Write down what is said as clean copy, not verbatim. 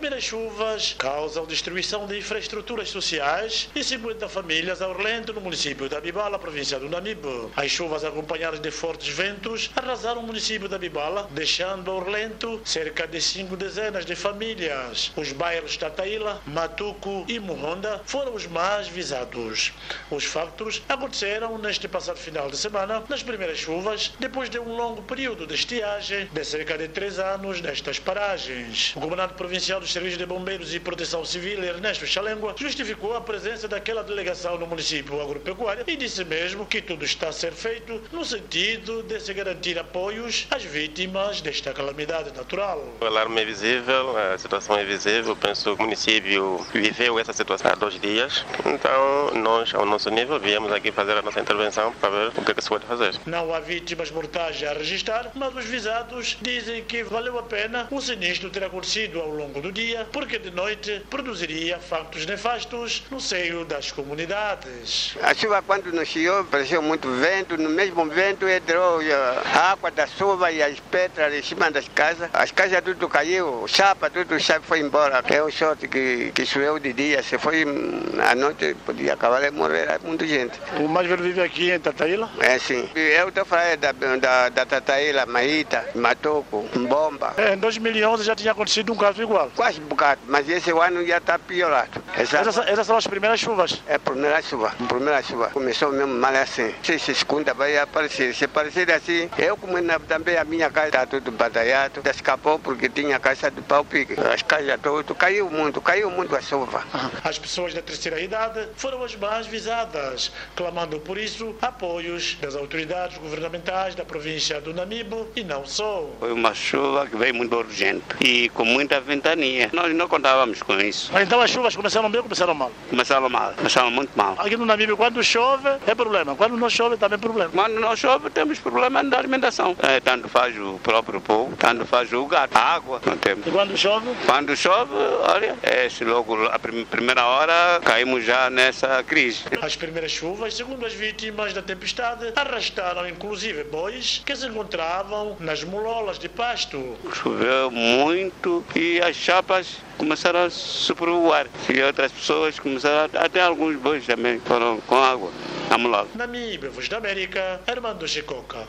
primeiras chuvas causam destruição de infraestruturas sociais e 50 famílias a Orlento, no município de Abibala, província do Namibe. As chuvas acompanhadas de fortes ventos arrasaram o município de Abibala, deixando a Orlento cerca de 5 dezenas de famílias. Os bairros Tataíla, Matuco e Muhonda foram os mais visados. Os factos aconteceram neste passado final de semana, nas primeiras chuvas, depois de um longo período de estiagem de cerca de 3 anos nestas paragens. O comandante provincial dos Serviços de Bombeiros e Proteção Civil, Ernesto Chalengua, justificou a presença daquela delegação no município agropecuário e disse mesmo que tudo está a ser feito no sentido de se garantir apoios às vítimas desta calamidade natural. O alarme é visível, a situação é visível, penso que o município viveu essa situação há 2 dias, então nós, ao nosso nível, viemos aqui fazer a nossa intervenção para ver o que é que se pode fazer. Não há vítimas mortais a registrar, mas os visados dizem que valeu a pena o sinistro ter acontecido ao longo do dia, porque de noite produziria factos nefastos no seio das comunidades. A chuva, quando nos chegou, pareceu muito vento, no mesmo vento entrou a água da chuva e as pedras em cima das casas. As casas tudo caiu, chapa foi embora. É um sorte que choveu de dia, se foi à noite, podia acabar de morrer muita gente. O mais velho vive aqui em Tataíla? É sim. Eu estou falando da Tataíla, Maíta, Matoco, Bomba. Em 2011 já tinha acontecido um caso igual. Quase um bocado, mas esse ano já está piorado. Essas são as primeiras chuvas? É a primeira chuva. Começou mesmo mal assim. Se segunda vai aparecer. Se aparecer assim, eu como também a minha casa está tudo batalhado. Escapou porque tinha casa de pau-pique. As casas todas, caiu muito a chuva. As pessoas da terceira idade foram as mais visadas, clamando por isso apoios das autoridades governamentais da província do Namibe e não só. Foi uma chuva que veio muito urgente e com muita ventania. Nós não contávamos com isso. Então as chuvas começaram bem ou começaram mal? Começaram muito mal. Aqui no Namibe, quando chove, é problema. Quando não chove, também é problema. Quando não chove, temos problema da alimentação. Tanto faz o próprio povo, tanto faz o gato. A água não temos. E quando chove? Quando chove, olha, logo a primeira hora caímos já nessa crise. As primeiras chuvas, segundo as vítimas da tempestade, arrastaram inclusive bois que se encontravam nas mololas de pasto. Choveu muito e as chapas começaram a sobrevoar. E outras pessoas começaram, até alguns bois também foram com água na molola. Namibe, Voz da América, Armando Chicoca.